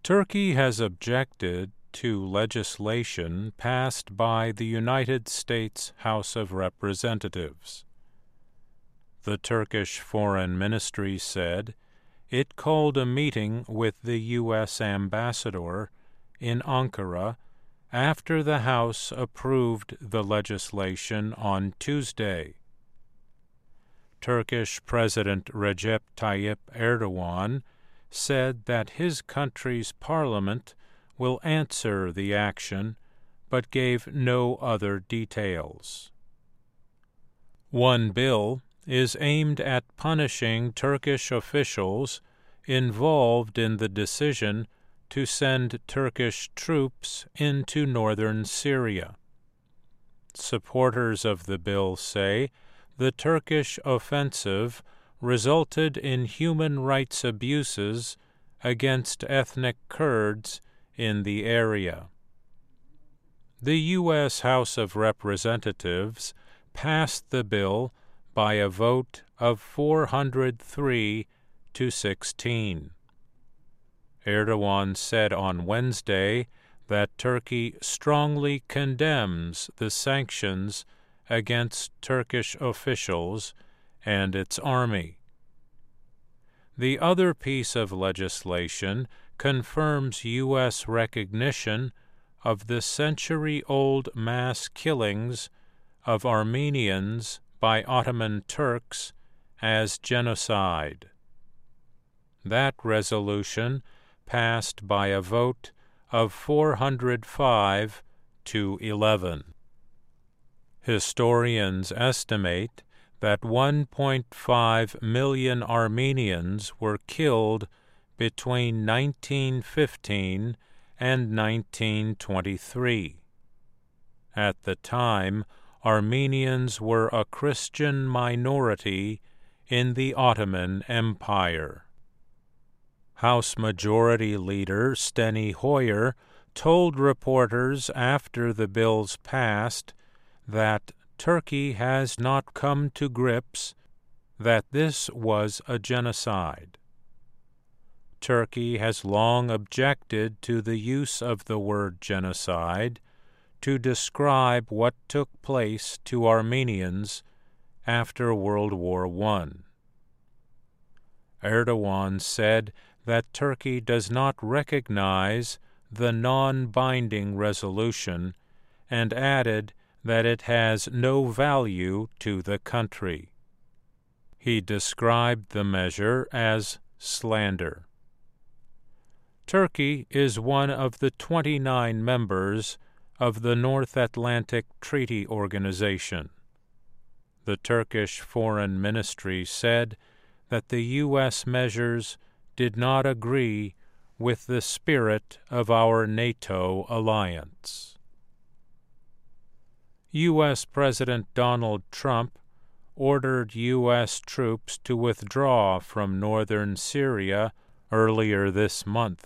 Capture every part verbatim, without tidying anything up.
Turkey has objected to legislation passed by the United States House of Representatives. The Turkish Foreign Ministry said it called a meeting with the U S ambassador in Ankara after the House approved the legislation on Tuesday. Turkish President Recep Tayyip Erdogan said that his country's parliament will answer the action, but gave no other details. One bill is aimed at punishing Turkish officials involved in the decision to send Turkish troops into northern Syria. Supporters of the bill say the Turkish offensive resulted in human rights abuses against ethnic Kurds in the area. The U S House of Representatives passed the bill by a vote of four hundred three to sixteen. Erdogan said on Wednesday that Turkey strongly condemns the sanctions against Turkish officials and its army. The other piece of legislation confirms U S recognition of the century-old mass killings of Armenians by Ottoman Turks as genocide. That resolution passed by a vote of four hundred five to eleven. Historians estimate that one point five million Armenians were killed between nineteen fifteen and nineteen twenty-three. At the time, Armenians were a Christian minority in the Ottoman Empire. House Majority Leader Steny Hoyer told reporters after the bills passed that Turkey has not come to grips that this was a genocide. Turkey has long objected to the use of the word genocide to describe what took place to Armenians after World War One. Erdogan said that Turkey does not recognize the non-binding resolution and added that it has no value to the country. He described the measure as slander. Turkey is one of the twenty-nine members of the North Atlantic Treaty Organization. The Turkish Foreign Ministry said that the U S measures did not agree with the spirit of our NATO alliance. U S President Donald Trump ordered U S troops to withdraw from northern Syria earlier this month.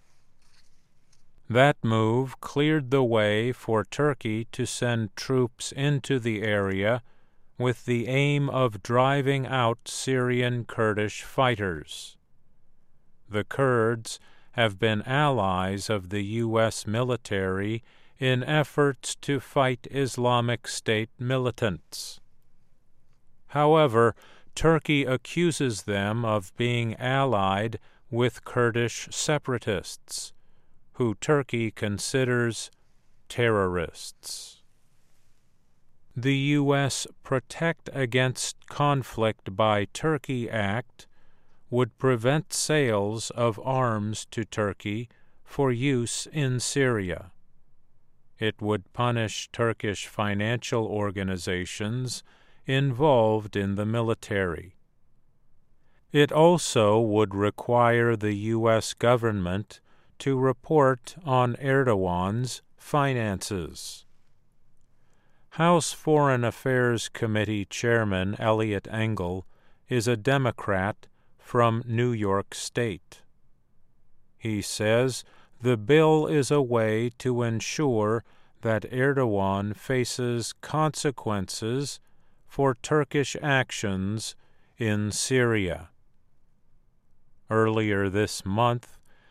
That move cleared the way for Turkey to send troops into the area with the aim of driving out Syrian Kurdish fighters. The Kurds have been allies of the U S military in efforts to fight Islamic State militants. However, Turkey accuses them of being allied with Kurdish separatists, who Turkey considers terrorists. The U S Protect Against Conflict by Turkey Act would prevent sales of arms to Turkey for use in Syria. It would punish Turkish financial organizations involved in the military. It also would require the U S government to report on Erdogan's finances. House Foreign Affairs Committee Chairman Eliot Engel is a Democrat from New York State. He says the bill is a way to ensure that Erdogan faces consequences for Turkish actions in Syria. Earlier this month,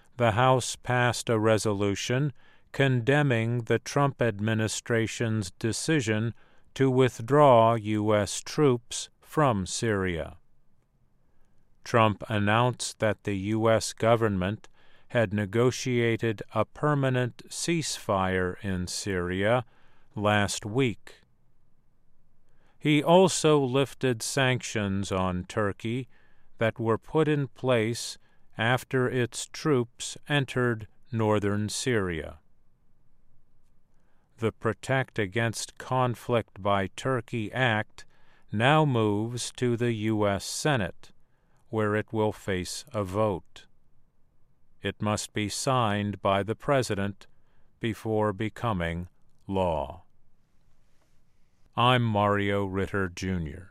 the House passed a resolution condemning the Trump administration's decision to withdraw U S troops from Syria. Trump announced that the U S government had negotiated a permanent ceasefire in Syria last week. He also lifted sanctions on Turkey that were put in place after its troops entered northern Syria. The Protect Against Conflict by Turkey Act now moves to the U S Senate, where it will face a vote. It must be signed by the President before becoming law. I'm Mario Ritter, Junior